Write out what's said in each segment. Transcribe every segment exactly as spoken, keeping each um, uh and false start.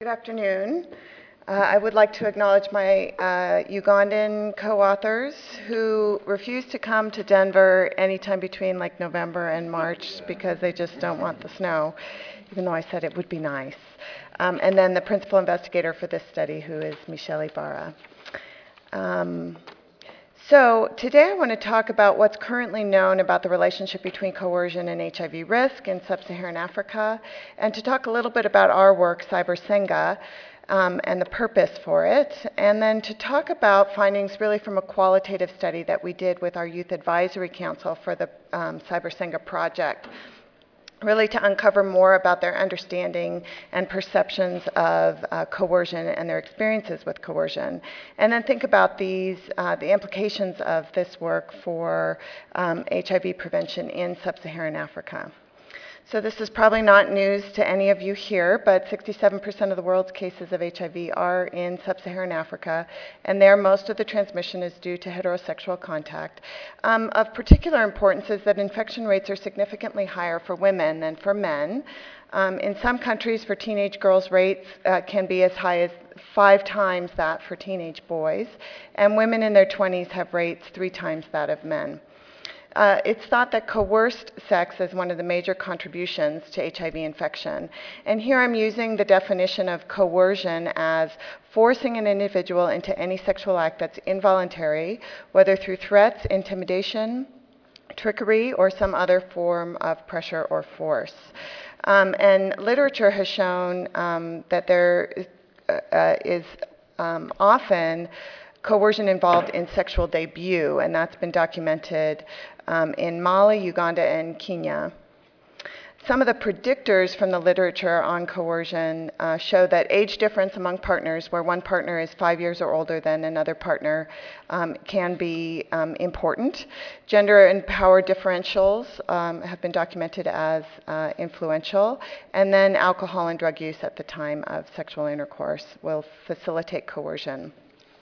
Good afternoon. Uh, I would like to acknowledge my uh, Ugandan co-authors who refused to come to Denver anytime between like November and March because they just don't want the snow, even though I said it would be nice. Um, and then the principal investigator for this study, who is Michelle Ibarra. Um, So today I want to talk about what's currently known about the relationship between coercion and H I V risk in sub-Saharan Africa, and to talk a little bit about our work, CyberSenga, um, and the purpose for it, and then to talk about findings really from a qualitative study that we did with our Youth Advisory Council for the um, CyberSenga project, really to uncover more about their understanding and perceptions of uh, coercion and their experiences with coercion. And then think about these, uh, the implications of this work for um, H I V prevention in sub-Saharan Africa. So this is probably not news to any of you here, but sixty-seven percent of the world's cases of H I V are in sub-Saharan Africa, and there most of the transmission is due to heterosexual contact. Um, of particular importance is that infection rates are significantly higher for women than for men. Um, in some countries, for teenage girls, rates uh, can be as high as five times that for teenage boys, and women in their twenties have rates three times that of men. Uh, it's thought that coerced sex is one of the major contributions to H I V infection. And here I'm using the definition of coercion as forcing an individual into any sexual act that's involuntary, whether through threats, intimidation, trickery, or some other form of pressure or force. Um, and literature has shown um, that there is, uh, is um, often coercion involved in sexual debut, and that's been documented um, in Mali, Uganda, and Kenya. Some of the predictors from the literature on coercion uh, show that age difference among partners, where one partner is five years or older than another partner, um, can be um, important. Gender and power differentials um, have been documented as uh, influential. And then alcohol and drug use at the time of sexual intercourse will facilitate coercion.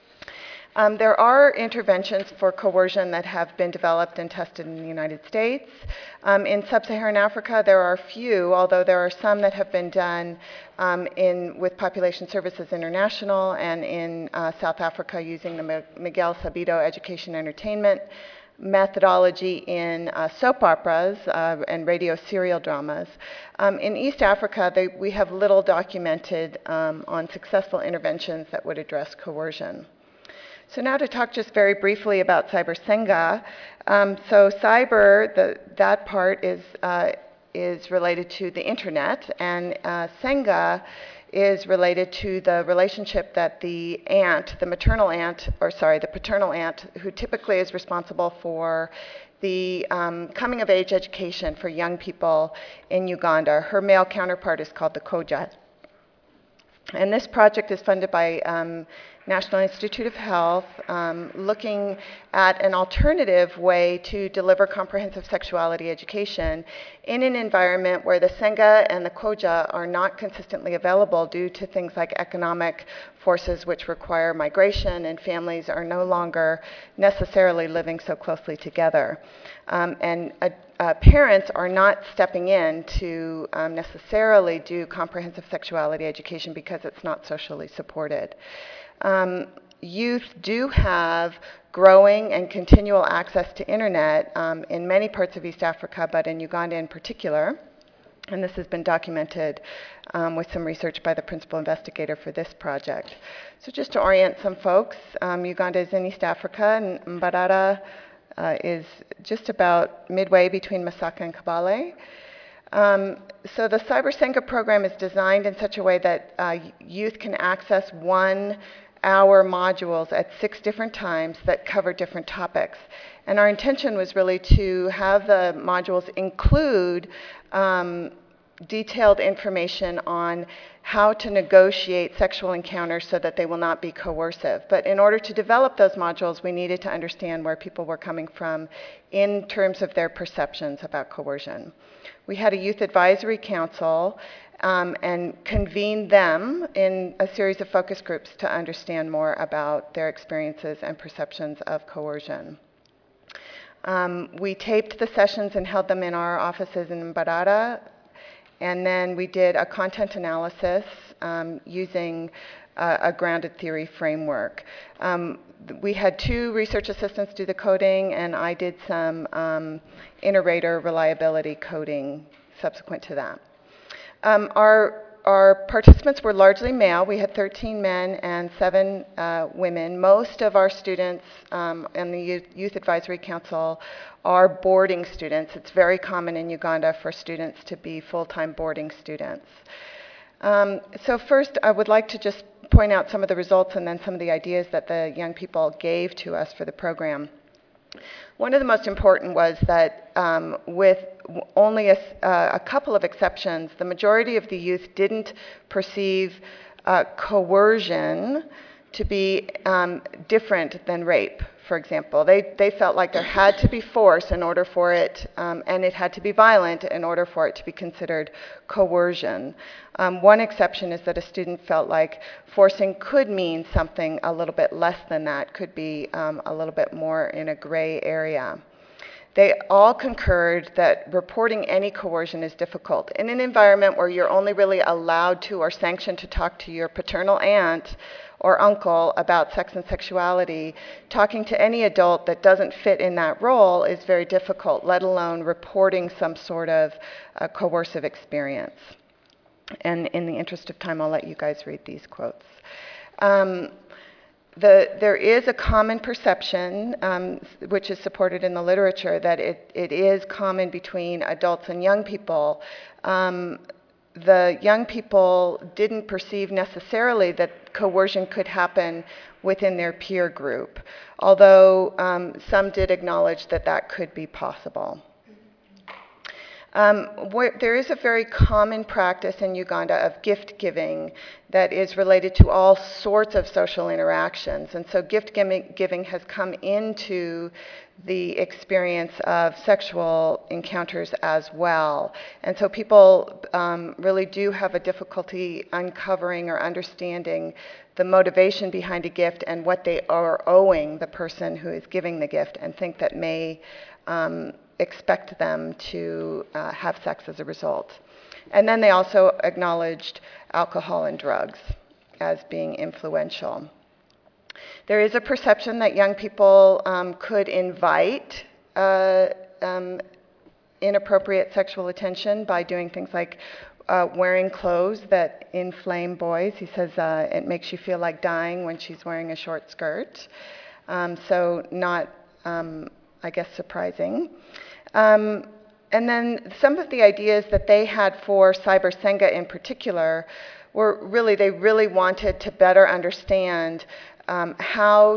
Um, there are interventions for coercion that have been developed and tested in the United States. Um, in sub-Saharan Africa, there are few, although there are some that have been done um, in, with Population Services International and in uh, South Africa using the Miguel Sabido Education Entertainment methodology in uh, soap operas uh, and radio serial dramas. Um, in East Africa, they, we have little documented um, on successful interventions that would address coercion. So now to talk just very briefly about CyberSenga. Um, so cyber, the, that part is, uh, is related to the internet, and uh, Senga is related to the relationship that the aunt, the maternal aunt, or sorry, the paternal aunt, who typically is responsible for the um, coming of age education for young people in Uganda. Her male counterpart is called the Koja. And this project is funded by um, National Institute of Health, um, looking at an alternative way to deliver comprehensive sexuality education in an environment where the Senga and the Koja are not consistently available due to things like economic forces which require migration, and families are no longer necessarily living so closely together. Um, and uh, uh, parents are not stepping in to um, necessarily do comprehensive sexuality education because it's not socially supported. Um, youth do have growing and continual access to internet um, in many parts of East Africa, but in Uganda in particular. And this has been documented um, with some research by the principal investigator for this project. So just to orient some folks, um, Uganda is in East Africa, and Mbarara uh, is just about midway between Masaka and Kabale. Um, so the CyberSenga program is designed in such a way that uh, youth can access one hour modules at six different times that cover different topics. And our intention was really to have the modules include um, detailed information on how to negotiate sexual encounters so that they will not be coercive. But in order to develop those modules, we needed to understand where people were coming from in terms of their perceptions about coercion. We had a youth advisory council Um, and convene them in a series of focus groups to understand more about their experiences and perceptions of coercion. Um, we taped the sessions and held them in our offices in Mbarara, and then we did a content analysis um, using uh, a grounded theory framework. Um, we had two research assistants do the coding, and I did some um, inter-rater reliability coding subsequent to that. Um, our Our participants were largely male. We had thirteen men and seven uh, women. Most of our students um, in the Youth, Youth Advisory Council are boarding students. It's very common in Uganda for students to be full-time boarding students. Um, so first, I would like to just point out some of the results and then some of the ideas that the young people gave to us for the program. One of the most important was that um, with only a, uh, a couple of exceptions, the majority of the youth didn't perceive uh, coercion to be um, different than rape, for example. They, they felt like there had to be force in order for it, um, and it had to be violent in order for it to be considered coercion. Um, one exception is that a student felt like forcing could mean something a little bit less than that, could be um, a little bit more in a gray area. They all concurred that reporting any coercion is difficult. In an environment where you're only really allowed to or sanctioned to talk to your paternal aunt or uncle about sex and sexuality, talking to any adult that doesn't fit in that role is very difficult, let alone reporting some sort of uh, coercive experience. And in the interest of time, I'll let you guys read these quotes. Um, The, there is a common perception, um, which is supported in the literature, that it, it is common between adults and young people. Um, the young people didn't perceive necessarily that coercion could happen within their peer group, although um, some did acknowledge that that could be possible. Um, where, there is a very common practice in Uganda of gift giving that is related to all sorts of social interactions. And so gift giving has come into the experience of sexual encounters as well. And so people um, really do have a difficulty uncovering or understanding the motivation behind a gift and what they are owing the person who is giving the gift, and think that may um, expect them to uh, have sex as a result. And then they also acknowledged alcohol and drugs as being influential. There is a perception that young people um, could invite uh, um, inappropriate sexual attention by doing things like uh, wearing clothes that inflame boys. He says uh, it makes you feel like dying when she's wearing a short skirt. Um, so not, um, I guess, surprising. Um, and then some of the ideas that they had for Cyber Senga in particular were really, they really wanted to better understand um, how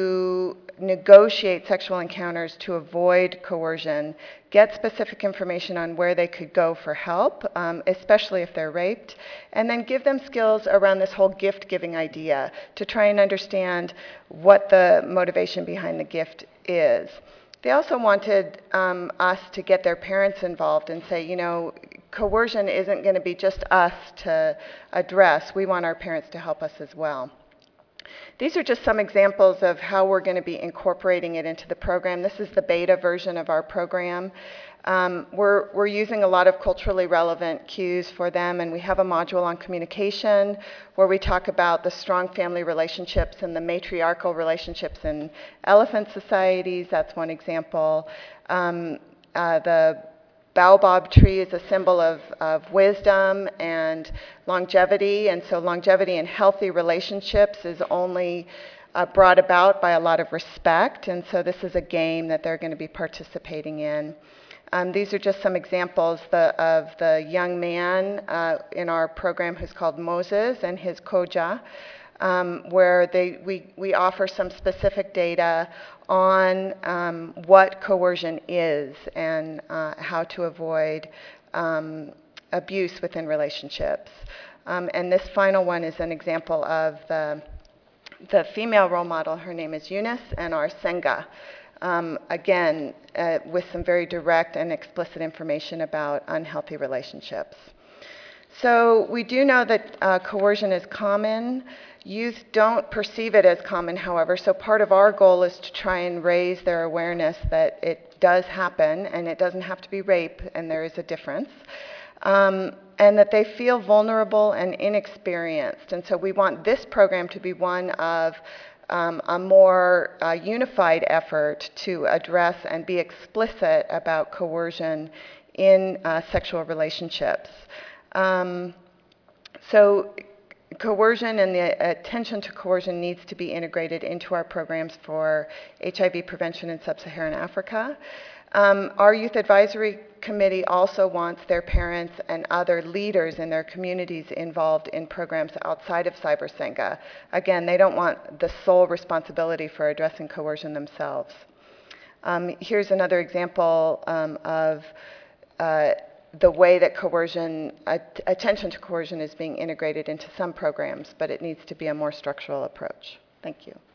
to negotiate sexual encounters to avoid coercion, get specific information on where they could go for help, um, especially if they're raped, and then give them skills around this whole gift-giving idea to try and understand what the motivation behind the gift is. They also wanted um, us to get their parents involved and say, you know, coercion isn't going to be just us to address. We want our parents to help us as well. These are just some examples of how we're going to be incorporating it into the program. This is the beta version of our program. Um, we're, we're using a lot of culturally relevant cues for them, and we have a module on communication where we talk about the strong family relationships and the matriarchal relationships in elephant societies. That's one example. Um, uh, the baobab tree is a symbol of, of wisdom and longevity, and so longevity and healthy relationships is only uh, brought about by a lot of respect, and so this is a game that they're going to be participating in. Um, these are just some examples the, of the young man uh, in our program who's called Moses and his koja, um, where they, we, we offer some specific data on um, what coercion is and uh, how to avoid um, abuse within relationships. Um, and this final one is an example of the, the female role model. Her name is Eunice, and our Senga. Um, again, uh, with some very direct and explicit information about unhealthy relationships. So we do know that uh, coercion is common. Youth don't perceive it as common, however, so part of our goal is to try and raise their awareness that it does happen, and it doesn't have to be rape, and there is a difference. um, and that they feel vulnerable and inexperienced. And so we want this program to be one of um, a more uh, unified effort to address and be explicit about coercion in uh, sexual relationships. Um, so coercion and the attention to coercion needs to be integrated into our programs for H I V prevention in sub-Saharan Africa. Um, our Youth Advisory Committee also wants their parents and other leaders in their communities involved in programs outside of Cybersenga. Again, they don't want the sole responsibility for addressing coercion themselves. Um, here's another example um, of uh, the way that coercion, att attention to coercion is being integrated into some programs, but it needs to be a more structural approach. Thank you.